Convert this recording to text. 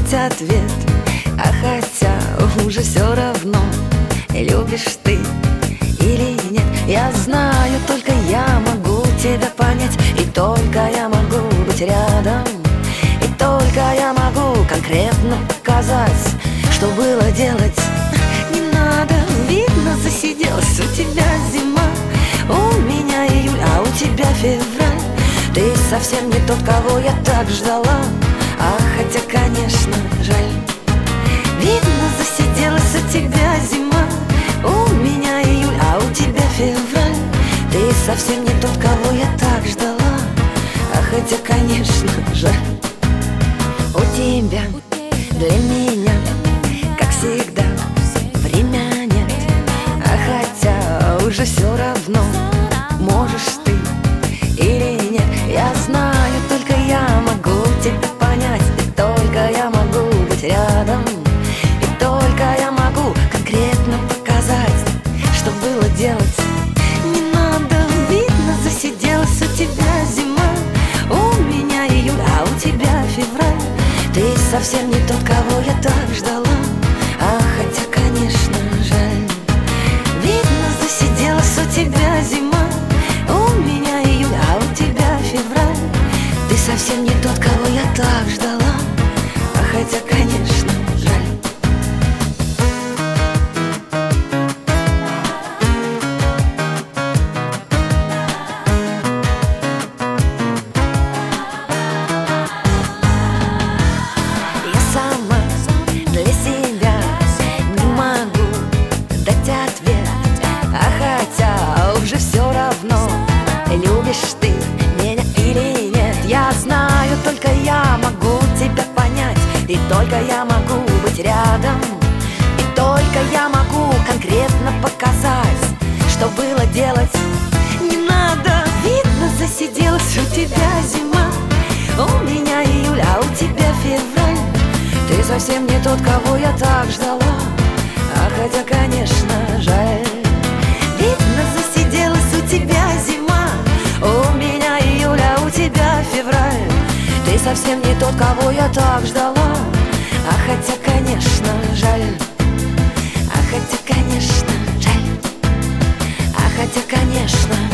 дать ответ. А хотя уже все равно, любишь ты или нет. Я знаю, только я могу тебя понять, и только я могу быть рядом, и только я могу конкретно показать, что было делать. Не надо, видно, засиделась. У тебя зима, у меня июль, а у тебя февраль. Ты совсем не тот, кого я так ждала. А хотя, конечно, жаль. Видно, засиделась. У тебя зима, у меня июль, а у тебя февраль. Ты совсем не тот, кого я так ждала. А хотя, конечно, жаль. У тебя для меня, как всегда, время нет. А хотя уже все равно, можешь ты или нет. Я знаю, только я могу тебя понять, и только я могу быть рядом, и только я могу конкретно показать, что было делать. Не надо, видно, засиделась. У тебя зима, у меня июль, а у тебя февраль. Ты совсем не тот, кого я так ждала. А хотя, конечно, жаль. Видно, засиделась. У тебя зима, у меня июль, а у тебя февраль. Ты совсем не тот, кого я так ждала. А хотя, конечно, жаль. Я сама для себя не могу дать ответ. А хотя уже все равно, любишь ты меня или нет. Я знаю, только я могу тебя понять, и только я могу быть рядом, и только я могу конкретно показать, что было делать. Не надо, видно, засиделась. У тебя зима, у меня июль, а у тебя февраль. Ты совсем не тот, кого я так ждала. А хотя, конечно, жаль. Видно, засиделась. У тебя зима, у меня июль, а у тебя февраль. Ты совсем не тот, кого я так ждала. А хотя, конечно, жаль. А хотя, конечно, жаль. А хотя, конечно,